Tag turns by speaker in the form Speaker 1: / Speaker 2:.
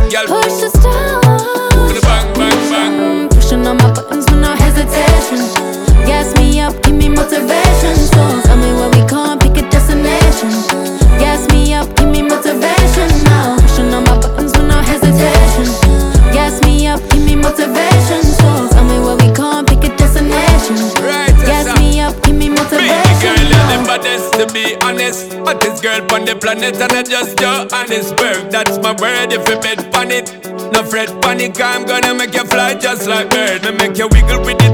Speaker 1: girl.
Speaker 2: Push the start.
Speaker 1: Bang, bang, bang.
Speaker 2: Pushing on my buttons with no hesitation. Gas me up, give me motivation. So tell me where we can't pick a destination. Gas me up, give me motivation now. Pushing on my buttons with no hesitation. Gas me up, give me motivation. So tell me where we can't pick a destination.
Speaker 1: Right,
Speaker 2: Gas me up, give me motivation.
Speaker 1: Baby girl, you're the baddest, to be honest. Hottest girl on the planet, and I just your honest word. That's my word, if you bet on it. No fret, panic, I'm gonna make you fly just like bird. Me make you wiggle with it